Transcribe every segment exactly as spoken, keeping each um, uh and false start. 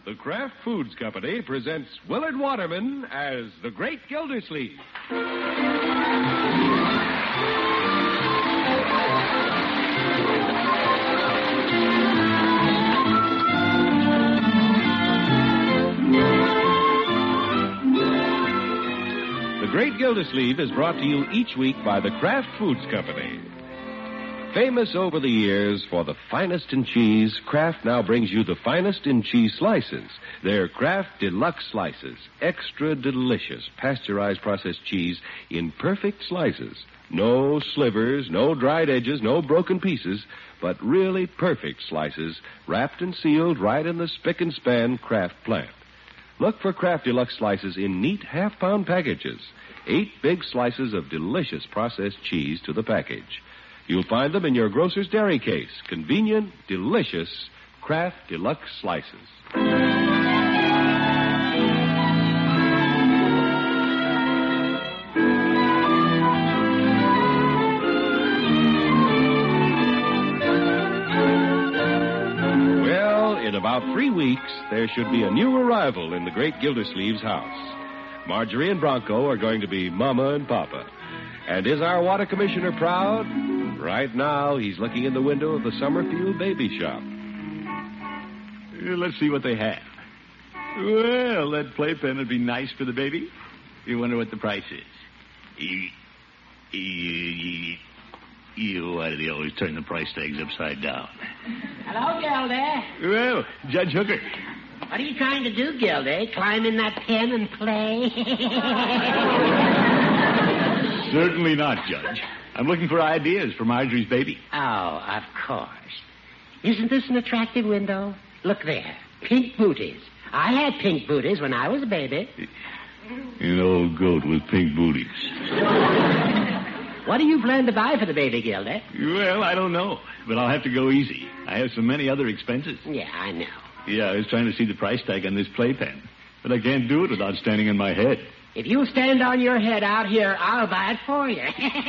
the Kraft Foods Company presents Willard Waterman as the Great Gildersleeve. The Great Gildersleeve is brought to you each week by the Kraft Foods Company. Famous over the years for the finest in cheese, Kraft now brings you the finest in cheese slices. They're Kraft Deluxe Slices, extra delicious pasteurized processed cheese in perfect slices. No slivers, no dried edges, no broken pieces, but really perfect slices wrapped and sealed right in the spick and span Kraft plant. Look for Kraft Deluxe Slices in neat half-pound packages. Eight big slices of delicious processed cheese to the package. You'll find them in your grocer's dairy case. Convenient, delicious Kraft Deluxe Slices. Well, in about three weeks, there should be a new arrival in the Great Gildersleeve's house. Marjorie and Bronco are going to be Mama and Papa. And is our water commissioner proud? Right now, he's looking in the window of the Summerfield baby shop. Let's see what they have. Well, that playpen would be nice for the baby. You wonder what the price is. You, you, you, why do they always turn the price tags upside down? Hello, Gildy. Well, Judge Hooker. What are you trying to do, Gildy? Climb in that pen and play? Certainly not, Judge. I'm looking for ideas for Marjorie's baby. Oh, of course. Isn't this an attractive window? Look there. Pink booties. I had pink booties when I was a baby. An old goat with pink booties. What do you plan to buy for the baby, Gildy? Well, I don't know, but I'll have to go easy. I have so many other expenses. Yeah, I know. Yeah, I was trying to see the price tag on this playpen, but I can't do it without standing on my head. If you stand on your head out here, I'll buy it for you.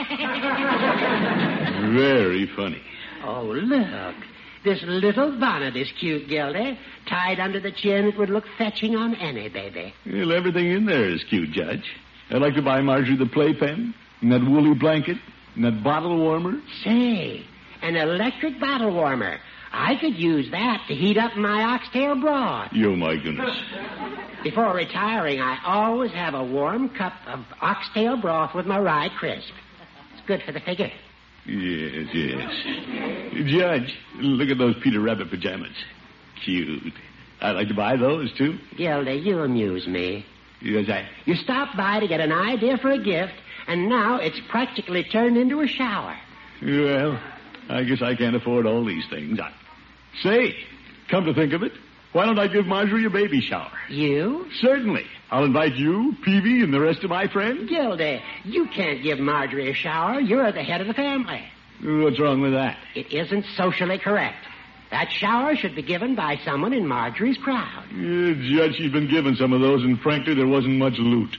Very funny. Oh, look. This little bonnet is cute, Gildy. Tied under the chin, it would look fetching on any baby. Well, everything in there is cute, Judge. I'd like to buy Marjorie the playpen, and that woolly blanket, and that bottle warmer. Say, an electric bottle warmer. I could use that to heat up my oxtail broth. Oh, my goodness. Before retiring, I always have a warm cup of oxtail broth with my rye crisp. It's good for the figure. Yes, yes. Judge, look at those Peter Rabbit pajamas. Cute. I'd like to buy those, too. Gildy, you amuse me. Yes, I... You stopped by to get an idea for a gift, and now it's practically turned into a shower. Well, I guess I can't afford all these things. I... Say, come to think of it, why don't I give Marjorie a baby shower? You? Certainly. I'll invite you, Peavy, and the rest of my friends. Gildy, you can't give Marjorie a shower. You're the head of the family. What's wrong with that? It isn't socially correct. That shower should be given by someone in Marjorie's crowd. Yeah, Judge, she's been given some of those, and frankly, there wasn't much loot.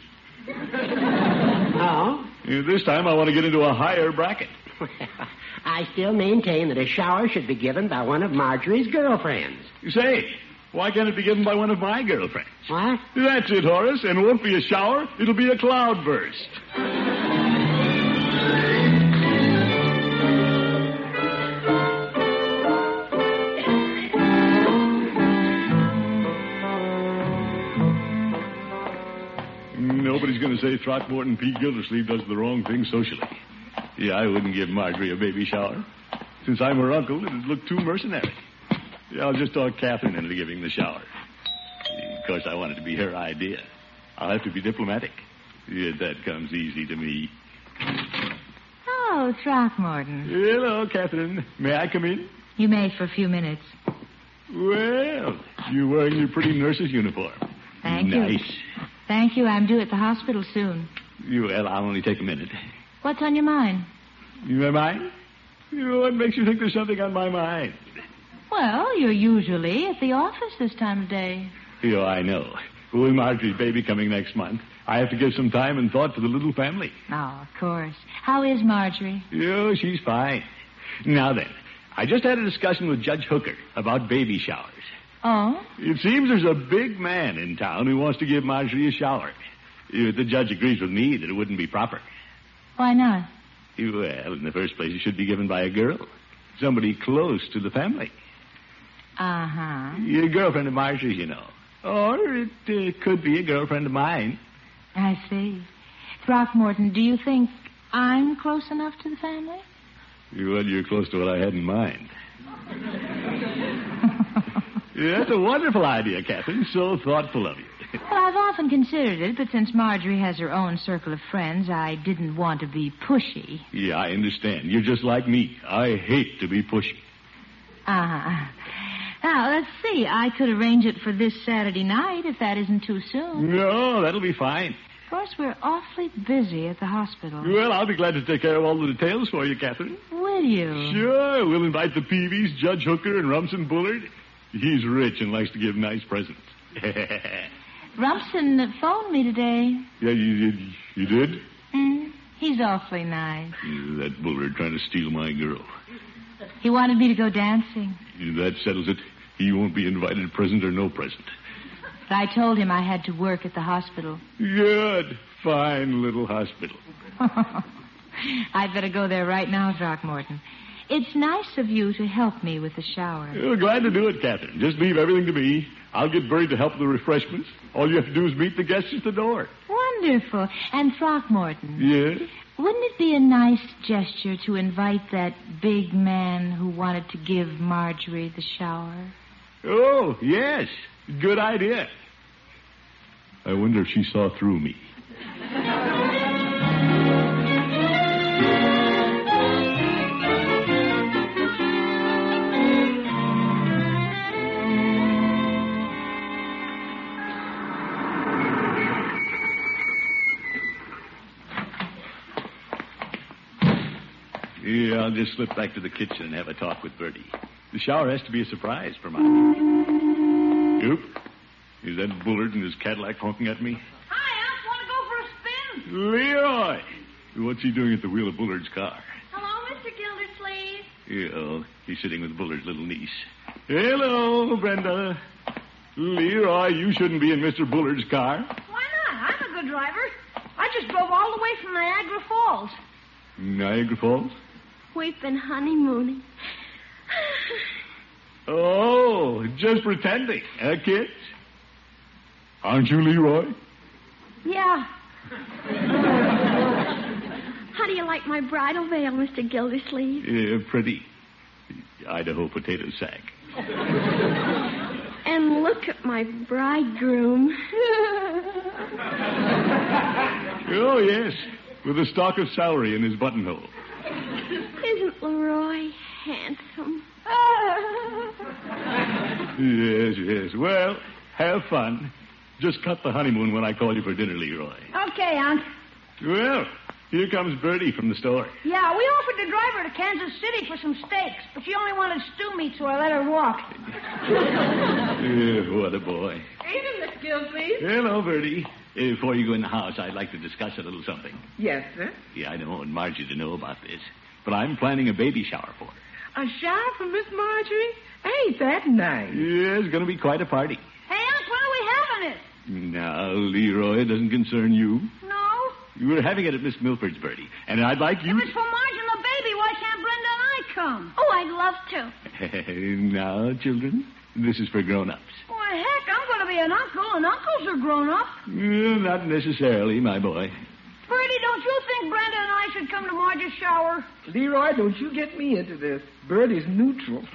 Oh? Yeah, this time I want to get into a higher bracket. Well, I still maintain that a shower should be given by one of Marjorie's girlfriends. You say, why can't it be given by one of my girlfriends? What? That's it, Horace, and it won't be a shower, it'll be a cloudburst. Nobody's going to say Throckmorton P. Gildersleeve does the wrong thing socially. Yeah, I wouldn't give Marjorie a baby shower. Since I'm her uncle, it'd look too mercenary. Yeah, I'll just talk Catherine into giving the shower. Of course, I want it to be her idea. I'll have to be diplomatic. Yeah, that comes easy to me. Oh, Throckmorton. Hello, Catherine. May I come in? You may for a few minutes. Well, you're wearing your pretty nurse's uniform. Thank nice. you. Nice. Thank you. I'm due at the hospital soon. You, well, I'll only take a minute. What's on your mind? My mind? You know, what makes you think there's something on my mind? Well, you're usually at the office this time of day. Oh, I know. With Marjorie's baby coming next month, I have to give some time and thought to the little family. Oh, of course. How is Marjorie? Oh, she's fine. Now then, I just had a discussion with Judge Hooker about baby showers. Oh? It seems there's a big man in town who wants to give Marjorie a shower. Uh, The judge agrees with me that it wouldn't be proper. Why not? Well, in the first place, it should be given by a girl. Somebody close to the family. Uh-huh. A girlfriend of Marjorie's, you know. Or it uh, could be a girlfriend of mine. I see. Throckmorton, do you think I'm close enough to the family? Well, you're close to what I had in mind. Yeah, that's a wonderful idea, Catherine. So thoughtful of you. Well, I've often considered it, but since Marjorie has her own circle of friends, I didn't want to be pushy. Yeah, I understand. You're just like me. I hate to be pushy. Uh-huh. Now, let's see. I could arrange it for this Saturday night, if that isn't too soon. No, that'll be fine. Of course, we're awfully busy at the hospital. Well, I'll be glad to take care of all the details for you, Catherine. Will you? Sure. We'll invite the Peavies, Judge Hooker, and Rumson Bullard. He's rich and likes to give nice presents. Rumson phoned me today. Yeah, you, you, you did? Mm, he's awfully nice. Yeah, that Bullard trying to steal my girl. He wanted me to go dancing. Yeah, that settles it. He won't be invited, present or no present. But I told him I had to work at the hospital. Good. Fine little hospital. I'd better go there right now, Throckmorton. It's nice of you to help me with the shower. Well, glad to do it, Catherine. Just leave everything to me. I'll get Bertie to help with the refreshments. All you have to do is meet the guests at the door. Wonderful. And Throckmorton. Yes? Wouldn't it be a nice gesture to invite that big man who wanted to give Marjorie the shower? Oh, yes. Good idea. I wonder if she saw through me. Yeah, I'll just slip back to the kitchen and have a talk with Bertie. The shower has to be a surprise for Marjorie. Oop. Is that Bullard and his Cadillac honking at me? Hi, Unc. Want to go for a spin? Leroy! What's he doing at the wheel of Bullard's car? Hello, Mister Gildersleeve. Yeah, oh, he's sitting with Bullard's little niece. Hello, Brenda. Leroy, you shouldn't be in Mister Bullard's car. Why not? I'm a good driver. I just drove all the way from Niagara Falls. Niagara Falls? We've been honeymooning. Oh, just pretending, huh, kids? Aren't you, Leroy? Yeah. How do you like my bridal veil, Mister Gildersleeve? Yeah, pretty. Idaho potato sack. And look at my bridegroom. Oh, yes, with a stalk of celery in his buttonhole. Isn't Leroy handsome? Yes, yes. Well, have fun. Just cut the honeymoon when I call you for dinner, Leroy. Okay, Unc. Well, here comes Bertie from the store. Yeah, we offered to drive her to Kansas City for some steaks, but she only wanted stew meat, so I let her walk. Yeah, what a boy. Evening, Miss Gildersleeve. Hello, Bertie. Uh, before you go in the house, I'd like to discuss a little something. Yes, sir. Yeah, I don't want Margie to know about this, but I'm planning a baby shower for her. A shower for Miss Marjorie? Ain't that nice? Yeah, it's going to be quite a party. Hey, Unc, when are we having it? Now, Leroy, it doesn't concern you. No. We're having it at Miss Milford's, Bertie, and I'd like you... If it's for Marge and the baby, why can't Brenda and I come? Oh, I'd love to. Now, children, this is for grown-ups. Why, heck, I'm going to be an uncle, and uncles are grown up. Uh, not necessarily, my boy. Bertie, don't you think Brenda and I should come to Marge's shower? Leroy, don't you get me into this. Bertie's neutral.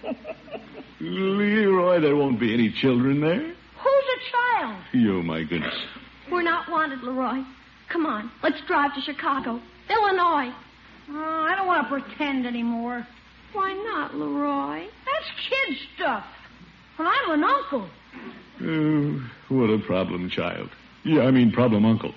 Leroy, there won't be any children there. Who's a child? Oh, my goodness. We're not wanted, Leroy. Come on, let's drive to Chicago, Illinois. Oh, I don't want to pretend anymore. Why not, Leroy? That's kid stuff. And I'm an uncle. Oh, what a problem child. Yeah, I mean problem uncle.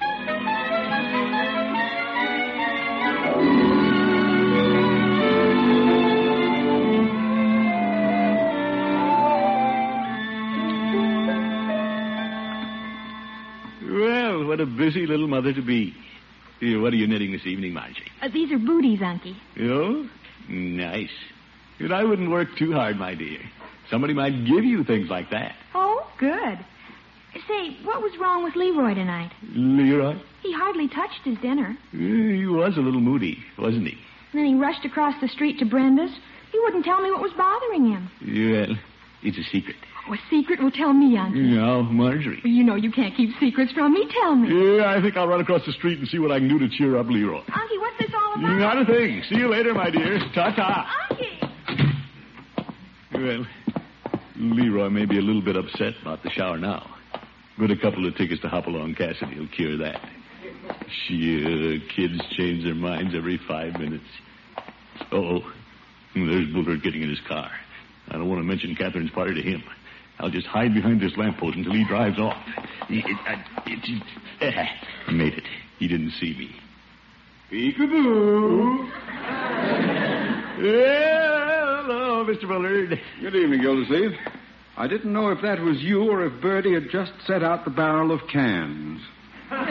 Well, what a busy little mother to be. Here, what are you knitting this evening, Margie? Uh, these are booties, Unky. Oh? Nice. And I wouldn't work too hard, my dear. Somebody might give you things like that. Oh, good. Say, what was wrong with Leroy tonight? Leroy? He hardly touched his dinner. He was a little moody, wasn't he? And then he rushed across the street to Brenda's. He wouldn't tell me what was bothering him. Well, it's a secret. Oh, a secret? Well, tell me, Uncle. No, Marjorie. You know you can't keep secrets from me. Tell me. Yeah, I think I'll run across the street and see what I can do to cheer up Leroy. Unky, what's this all about? Not a thing. See you later, my dear. Ta-ta. Unky! Well, Leroy may be a little bit upset about the shower now. But a couple of tickets to Hopalong Cassidy will cure that. Sure, kids change their minds every five minutes. Oh, there's Bullard getting in his car. I don't want to mention Catherine's party to him. I'll just hide behind this lamppost until he drives off. It, it, it, it, uh, made it. He didn't see me. Peekaboo. Yeah, hello, Mister Bullard. Good evening, Gildersleeve. I didn't know if that was you or if Bertie had just set out the barrel of cans. Well,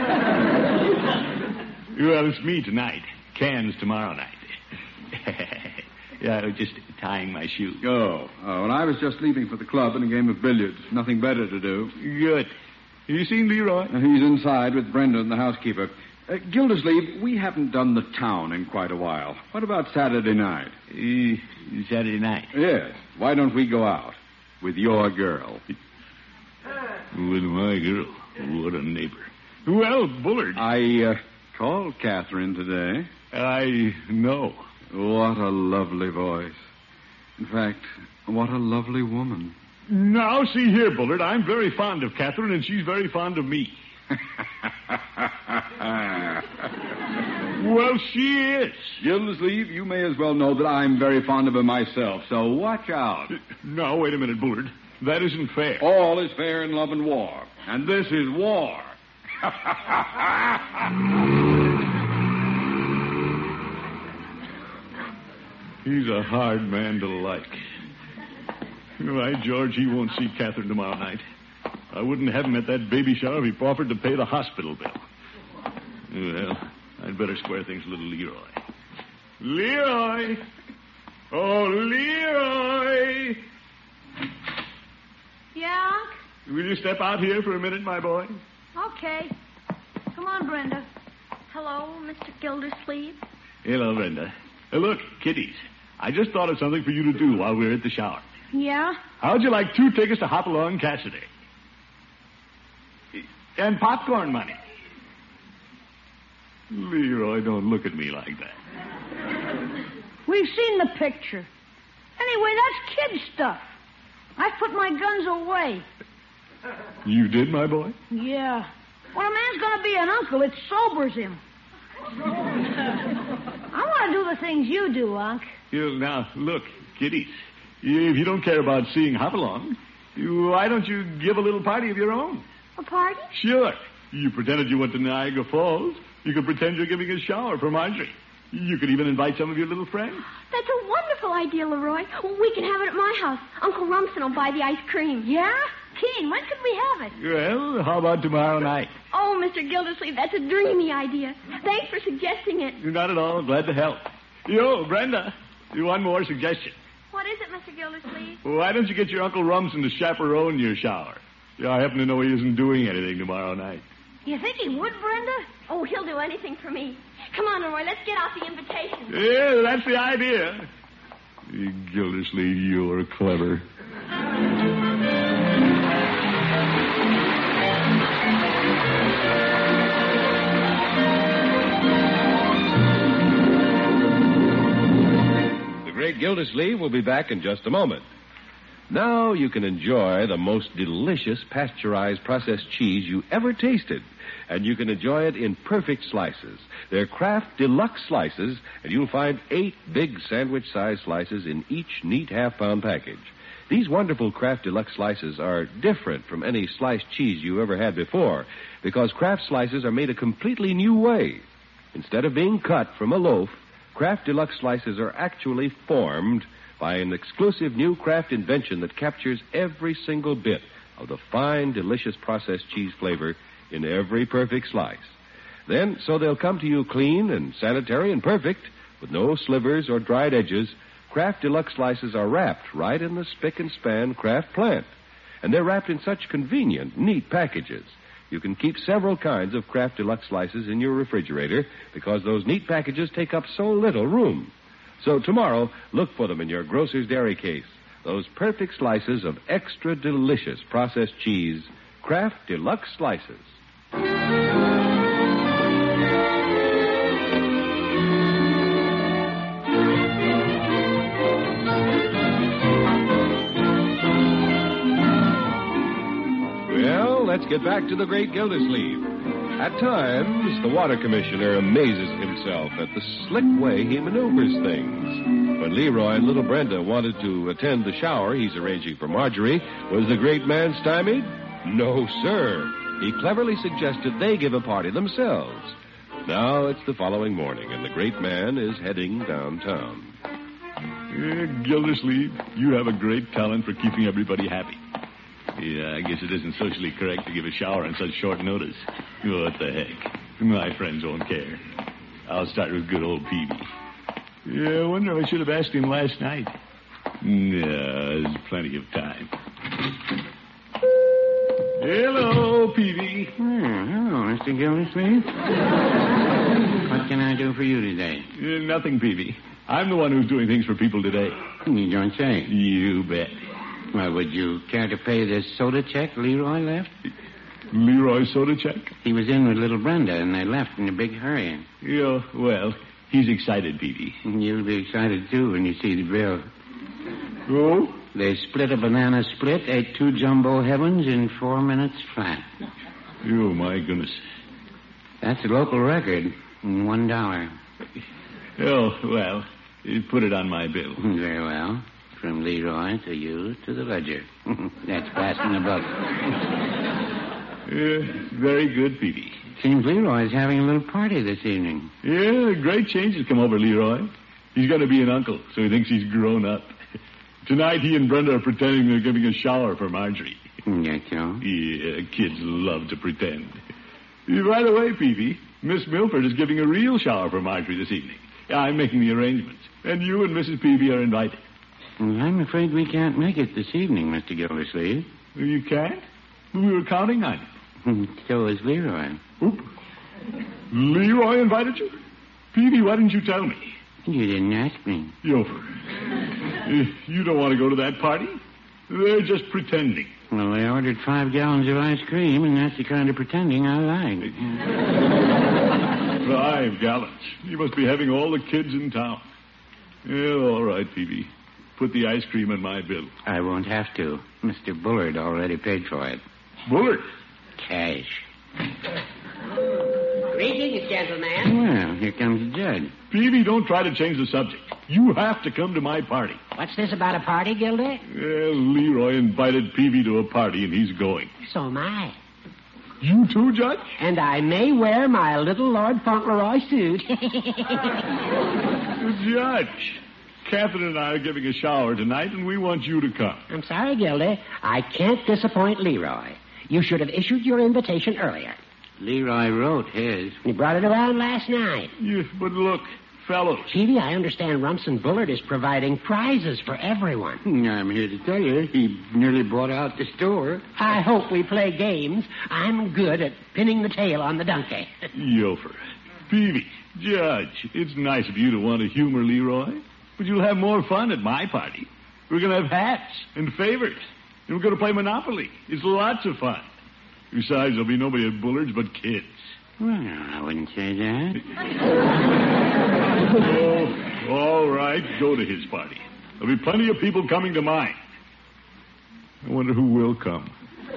it's me tonight. Cans tomorrow night. Yeah, I was just tying my shoe. Oh, oh, and I was just leaving for the club and a game of billiards. Nothing better to do. Good. Have you seen Leroy? Uh, he's inside with Brenda and the housekeeper. Uh, Gildersleeve, we haven't done the town in quite a while. What about Saturday night? Uh, Saturday night? Yes. Why don't we go out? With your girl. With my girl. What a neighbor. Well, Bullard. I uh, called Catherine today. I know. What a lovely voice. In fact, what a lovely woman. Now, see here, Bullard. I'm very fond of Catherine, and she's very fond of me. Well, she is. Gildersleeve, you may as well know that I'm very fond of her myself, so watch out. No, wait a minute, Bullard. That isn't fair. All is fair in love and war, and this is war. He's a hard man to like. Why, George, he won't see Catherine tomorrow night. I wouldn't have him at that baby shower if he offered to pay the hospital bill. Well, I'd better square things with little Leroy. Leroy! Oh, Leroy! Yeah, Unc? Will you step out here for a minute, my boy? Okay. Come on, Brenda. Hello, Mister Gildersleeve. Hello, Brenda. Uh, look, kiddies, I just thought of something for you to do while we're at the shower. Yeah? How'd you like two tickets to Hopalong Cassidy? And popcorn money. Leroy, don't look at me like that. We've seen the picture. Anyway, that's kid stuff. I put my guns away. You did, my boy? Yeah. When a man's going to be an uncle, it sobers him. I want to do the things you do, Unc. You, now, look, kiddies, if you don't care about seeing Hopalong, you, why don't you give a little party of your own? A party? Sure. You pretended you went to Niagara Falls. You could pretend you're giving a shower for Marjorie. You could even invite some of your little friends. That's a wonderful idea, Leroy. We can have it at my house. Uncle Rumson will buy the ice cream. Yeah? Keen, when could we have it? Well, how about tomorrow night? Oh, Mister Gildersleeve, that's a dreamy idea. Thanks for suggesting it. Not at all. Glad to help. Yo, Brenda, one more suggestion. What is it, Mister Gildersleeve? Why don't you get your Uncle Rumson to chaperone your shower? Yeah, I happen to know he isn't doing anything tomorrow night. You think he would, Brenda? Oh, he'll do anything for me. Come on, Leroy, let's get out the invitation. Yeah, that's the idea. Gildersleeve, you're clever. The great Gildersleeve will be back in just a moment. Now you can enjoy the most delicious pasteurized processed cheese you ever tasted. And you can enjoy it in perfect slices. They're Kraft Deluxe slices, and you'll find eight big sandwich-sized slices in each neat half-pound package. These wonderful Kraft Deluxe slices are different from any sliced cheese you ever had before, because Kraft slices are made a completely new way. Instead of being cut from a loaf, Kraft Deluxe slices are actually formed by an exclusive new Kraft invention that captures every single bit of the fine, delicious processed cheese flavor in every perfect slice. Then, so they'll come to you clean and sanitary and perfect, with no slivers or dried edges, Kraft Deluxe Slices are wrapped right in the spick and span Kraft plant. And they're wrapped in such convenient, neat packages. You can keep several kinds of Kraft Deluxe Slices in your refrigerator because those neat packages take up so little room. So tomorrow, look for them in your grocer's dairy case. Those perfect slices of extra delicious processed cheese, Kraft Deluxe Slices. Well, let's get back to the great Gildersleeve. At times, the water commissioner amazes himself at the slick way he maneuvers things. When Leroy and little Brenda wanted to attend the shower he's arranging for Marjorie, was the great man stymied? No, sir. He cleverly suggested they give a party themselves. Now it's the following morning, and the great man is heading downtown. Yeah, Gildersleeve, you have a great talent for keeping everybody happy. Yeah, I guess it isn't socially correct to give a shower on such short notice. What the heck? My friends won't care. I'll start with good old Peavy. Yeah, I wonder if I should have asked him last night. No, there's plenty of time. Hello, Peavy. Oh, hello, Mister Gildersleeve. What can I do for you today? Uh, nothing, Peavy. I'm the one who's doing things for people today. You don't say. You bet. Well, would you care to pay this soda check Leroy left? Leroy soda check? He was in with little Brenda, and they left in a big hurry. Yeah, well, he's excited, Peavy. You'll be excited, too, when you see the bill. Oh? They split a banana split, ate two jumbo heavens in four minutes flat. Oh, my goodness. That's a local record. One dollar. Oh, well, you put it on my bill. Very well. From Leroy to you to the ledger. That's passing the buck. Yeah, very good, Peavy. Seems Leroy's having a little party this evening. Yeah, great change has come over Leroy. He's going to be an uncle, so he thinks he's grown up. Tonight, he and Brenda are pretending they're giving a shower for Marjorie. Yes, so? Yeah, kids love to pretend. By the way, Peavy, Miss Milford is giving a real shower for Marjorie this evening. I'm making the arrangements. And you and Missus Peavy are invited. Well, I'm afraid we can't make it this evening, Mister Gildersleeve. You can't? We were counting on you. So is Leroy. Oop. Leroy invited you? Peavy, why didn't you tell me? You didn't ask me. You, you don't want to go to that party? They're just pretending. Well, they ordered five gallons of ice cream, and that's the kind of pretending I like. Five gallons. You must be having all the kids in town. Yeah, all right, Peavy. Put the ice cream in my bill. I won't have to. Mister Bullard already paid for it. Bullard? Cash. Greetings, gentlemen. Well, here comes the judge. Peavy, don't try to change the subject. You have to come to my party. What's this about a party, Gilder? Well, Leroy invited Peavy to a party, and he's going. So am I. You too, Judge? And I may wear my little Lord Fauntleroy suit. Judge, Catherine and I are giving a shower tonight, and we want you to come. I'm sorry, Gildy. I can't disappoint Leroy. You should have issued your invitation earlier. Leroy wrote his. He brought it around last night. Yes, but look, fellows. Peavy, I understand Rumson Bullard is providing prizes for everyone. I'm here to tell you, he nearly bought out the store. I hope we play games. I'm good at pinning the tail on the donkey. Yofer. Peavy, Judge, it's nice of you to want to humor Leroy, but you'll have more fun at my party. We're going to have hats and favors, and we're going to play Monopoly. It's lots of fun. Besides, there'll be nobody at Bullard's but kids. Well, I wouldn't say that. Oh, all right, go to his party. There'll be plenty of people coming to mine. I wonder who will come.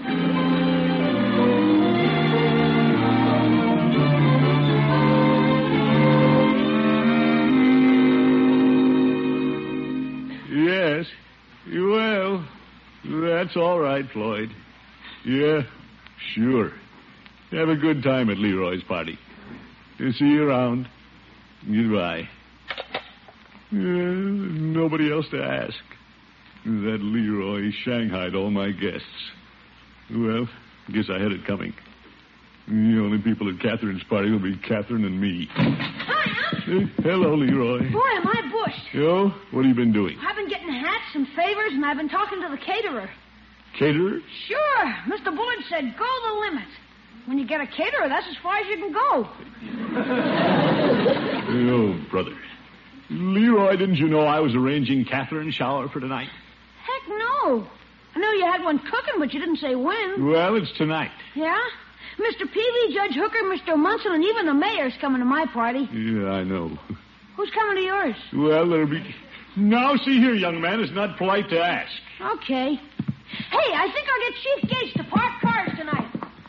Yes. Well, that's all right, Floyd. Yeah, sure. Have a good time at Leroy's party. See you around. Goodbye. Uh, nobody else to ask. That Leroy shanghaied all my guests. Well, guess I had it coming. The only people at Catherine's party will be Catherine and me. Hi, Unc. Uh, hello, Leroy. Boy, am I bushed. Yo, what have you been doing? I've been getting hats and favors, and I've been talking to the caterer. Caterer? Sure. Mister Bullard said, go the limit. When you get a caterer, that's as far as you can go. Oh, brother. Leroy, didn't you know I was arranging Catherine's shower for tonight? Heck no. I know you had one cooking, but you didn't say when. Well, it's tonight. Yeah? Mister Peavy, Judge Hooker, Mister Munson, and even the mayor's coming to my party. Yeah, I know. Who's coming to yours? Well, there'll be... Now, see here, young man, it's not polite to ask. Okay. Hey, I think I'll get Chief Gates to park cars tonight.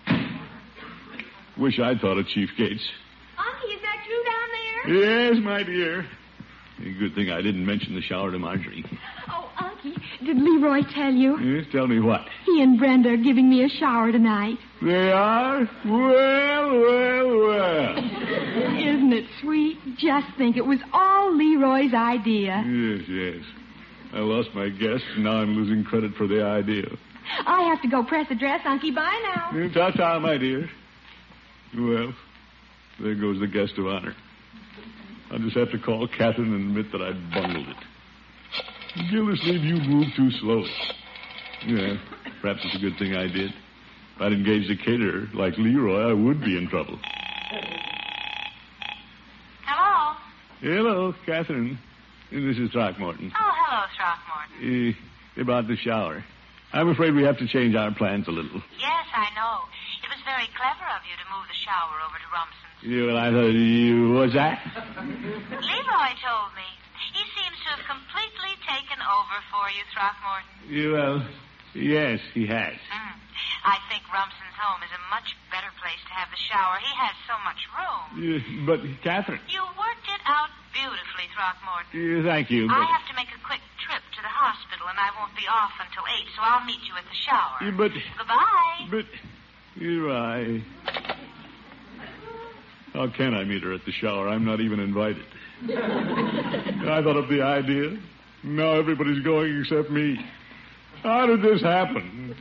Wish I'd thought of Chief Gates. Unky, is that you down there? Yes, my dear. Good thing I didn't mention the shower to Marjorie. Oh, Unky, did Leroy tell you? Yes, tell me what? He and Brenda are giving me a shower tonight. They are? Well, well, well. Isn't it sweet? Just think, it was all Leroy's idea. Yes, yes. I lost my guess, and now I'm losing credit for the idea. I have to go press a dress, Unky. Bye now. Ta-ta, my dear. Well, there goes the guest of honor. I'll just have to call Catherine and admit that I bungled it. Gildersleeve, you moved too slowly. Yeah, perhaps it's a good thing I did. If I'd engaged a caterer like Leroy, I would be in trouble. Hello? Hello, Catherine. This is Throckmorton. Oh, hello, Throckmorton. Uh, about the shower. I'm afraid we have to change our plans a little. Yes, I know. It was very clever of you to move the shower over to Rumson's. Yeah, well, I thought you... What's that? Leroy told me. He seems to have completely taken over for you, Throckmorton. Yeah, well, yes, he has. Mm. I think Rumson's home is a much better place to have the shower. He has so much room. Yeah, but, Catherine... You worked it out beautifully, Throckmorton. Yeah, thank you, but... I have to make a quick trip to the hospital, and I won't be off until eight, so I'll meet you at the shower. Yeah, but... Goodbye. But... You're right. How can I meet her at the shower? I'm not even invited. I thought of the idea. Now everybody's going except me. How did this happen?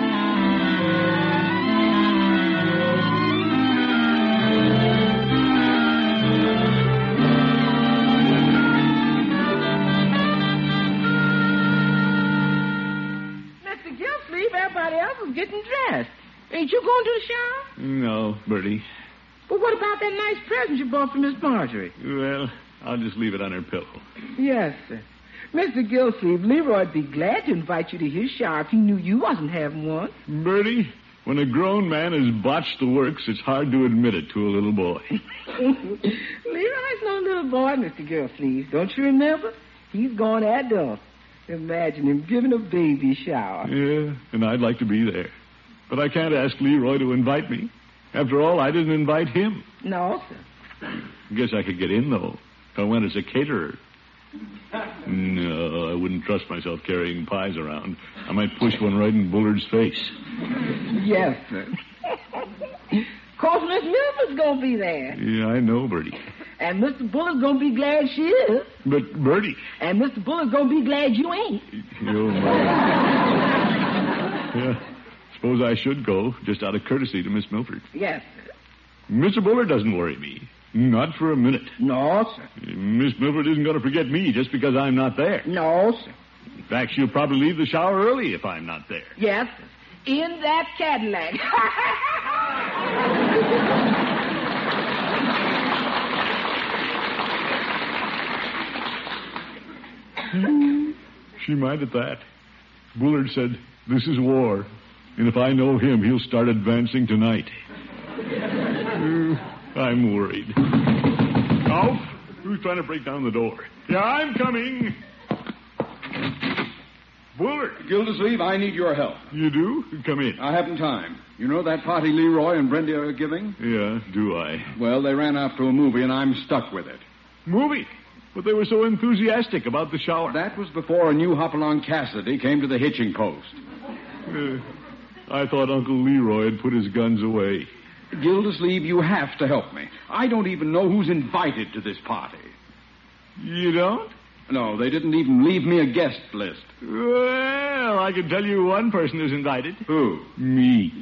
Mister Gilsleeve, everybody else is getting dressed. Ain't you going to the shower? No, Bertie. But what about that nice present you bought for Miss Marjorie? Well, I'll just leave it on her pillow. Yes, sir. Mister Gilsleeve, Leroy'd be glad to invite you to his shower if he knew you wasn't having one. Bertie, when a grown man has botched the works, it's hard to admit it to a little boy. Leroy's no little boy, Mister Gilsleeve. Don't you remember? He's gone adult. Imagine him giving a baby shower. Yeah, and I'd like to be there. But I can't ask Leroy to invite me. After all, I didn't invite him. No, sir. Guess I could get in, though, if I went as a caterer. No, I wouldn't trust myself carrying pies around. I might push one right in Bullard's face. Yes, sir. Of course, Miss Milford's going to be there. Yeah, I know, Bertie. And Mister Bullard's going to be glad she is. But, Bertie... And Mister Bullard's going to be glad you ain't. Oh, my. Yeah, suppose I should go, just out of courtesy to Miss Milford. Yes, sir. Mister Bullard doesn't worry me. Not for a minute. No, sir. Miss Milford isn't going to forget me just because I'm not there. No, sir. In fact, she'll probably leave the shower early if I'm not there. Yes, sir. In that Cadillac. She might at that. Bullard said, this is war, and if I know him, he'll start advancing tonight. uh, I'm worried. Alf, who's trying to break down the door? Yeah, I'm coming. Bullard. Gildersleeve, I need your help. You do? Come in. I haven't time. You know that party Leroy and Brenda are giving? Yeah, do I? Well, they ran off to a movie, and I'm stuck with it. Movie? But they were so enthusiastic about the shower. That was before a new Hopalong Cassidy came to the hitching post. Uh, I thought Uncle Leroy had put his guns away. Gildersleeve, you have to help me. I don't even know who's invited to this party. You don't? No, they didn't even leave me a guest list. Well, I can tell you one person is invited. Who? Me.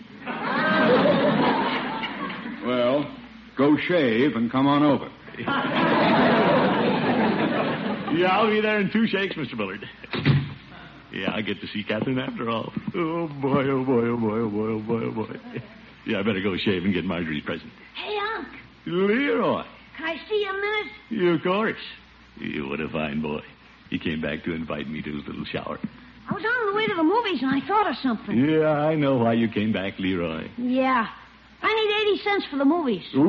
Well, go shave and come on over. Yeah, I'll be there in two shakes, Mister Bullard. Yeah, I get to see Catherine after all. Oh, boy, oh, boy, oh, boy, oh, boy, oh, boy, oh, boy. Yeah, I better go shave and get Marjorie's present. Hey, Unc. Leroy. Can I see you a minute? Yeah, of course. You, what a fine boy. He came back to invite me to his little shower. I was on the way to the movies and I thought of something. Yeah, I know why you came back, Leroy. Yeah. I need eighty cents for the movies. Oop.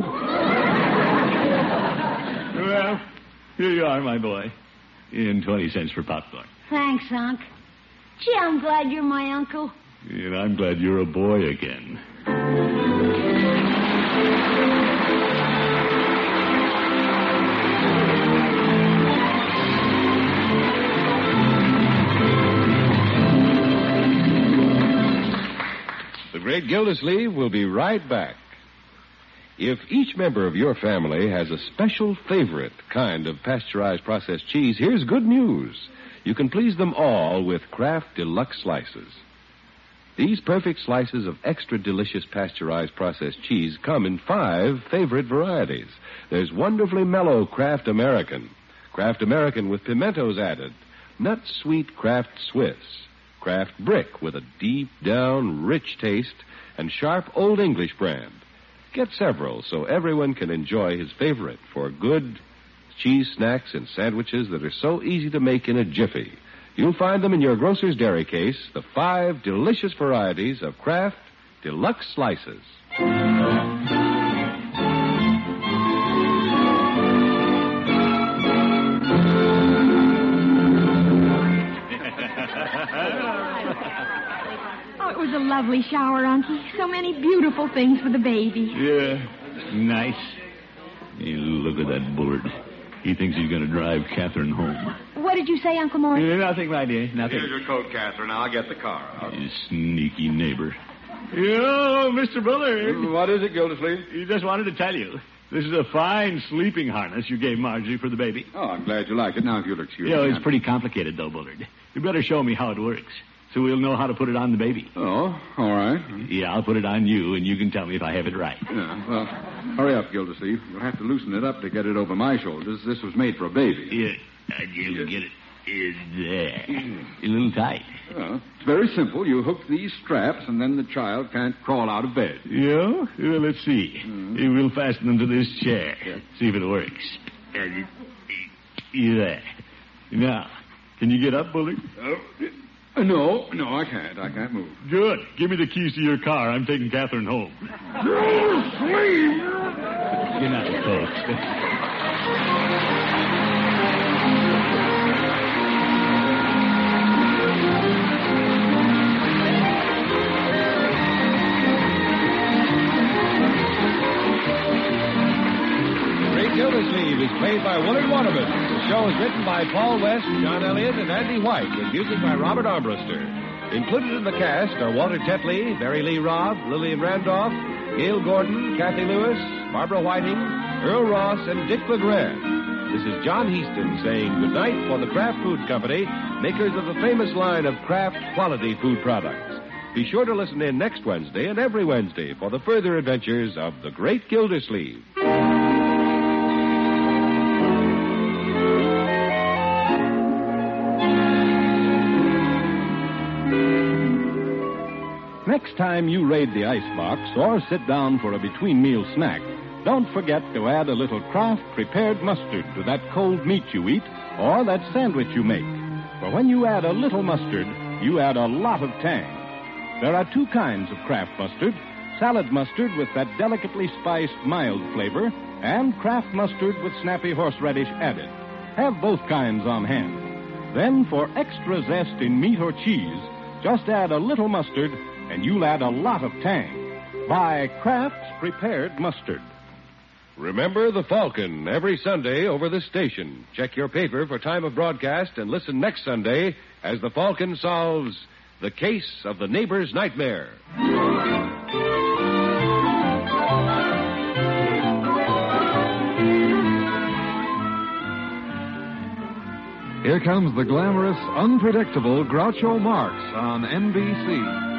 Well, here you are, my boy. And twenty cents for popcorn. Thanks, Unc. Gee, I'm glad you're my uncle. And I'm glad you're a boy again. The Great Gildersleeve will be right back. If each member of your family has a special favorite kind of pasteurized processed cheese, here's good news. You can please them all with Kraft Deluxe Slices. These perfect slices of extra delicious pasteurized processed cheese come in five favorite varieties. There's wonderfully mellow Kraft American, Kraft American with pimentos added, nut sweet Kraft Swiss, Kraft Brick with a deep down rich taste, and sharp Old English brand. Get several so everyone can enjoy his favorite for good cheese snacks and sandwiches that are so easy to make in a jiffy. You'll find them in your grocer's dairy case, the five delicious varieties of Kraft Deluxe Slices. Oh, it was a lovely shower, Unky. So many beautiful things for the baby. Yeah, nice. Hey, look at that Bullard. He thinks he's going to drive Catherine home. What did you say, Uncle Mort? Yeah, nothing, my dear, nothing. Here's your coat, Catherine. I'll get the car out. You sneaky neighbor. Yo, Mister Bullard. What is it, Gildersleeve? He just wanted to tell you. This is a fine sleeping harness you gave Marjorie for the baby. Oh, I'm glad you like it. Now, if you'll excuse You know, me. it's pretty complicated, though, Bullard. You better show me how it works, so we'll know how to put it on the baby. Oh, all right. Yeah, I'll put it on you, and you can tell me if I have it right. Yeah, well, hurry up, Gildersleeve. You'll have to loosen it up to get it over my shoulders. This was made for a baby. Yeah, I'd be able to get it. Is there. A little tight. Well, it's very simple. You hook these straps, and then the child can't crawl out of bed. Yeah? Well, let's see. Mm-hmm. We'll fasten them to this chair. Yeah. See if it works. There. Now, can you get up, Bullard? Oh, no, no, I can't. I can't move. Good. Give me the keys to your car. I'm taking Catherine home. Gildersleeve! Good night, folks. Gildersleeve is played by Willard Waterman. The show is written by Paul West, John Elliott, and Andy White, with music by Robert Armbruster. Included in the cast are Walter Tetley, Barry Lee Robb, Lillian Randolph, Gail Gordon, Kathy Lewis, Barbara Whiting, Earl Ross, and Dick LeGrand. This is John Heaston saying goodnight for the Kraft Food Company, makers of the famous line of Kraft quality food products. Be sure to listen in next Wednesday and every Wednesday for the further adventures of the Great Gildersleeve. Next time you raid the icebox or sit down for a between-meal snack, don't forget to add a little Kraft prepared mustard to that cold meat you eat or that sandwich you make. For when you add a little mustard, you add a lot of tang. There are two kinds of Kraft mustard, salad mustard with that delicately spiced mild flavor, and Kraft mustard with snappy horseradish added. Have both kinds on hand. Then for extra zest in meat or cheese, just add a little mustard and you'll add a lot of tang. Buy Kraft's Prepared Mustard. Remember the Falcon every Sunday over this station. Check your paper for time of broadcast and listen next Sunday as the Falcon solves the case of the neighbor's nightmare. Here comes the glamorous, unpredictable Groucho Marx on N B C.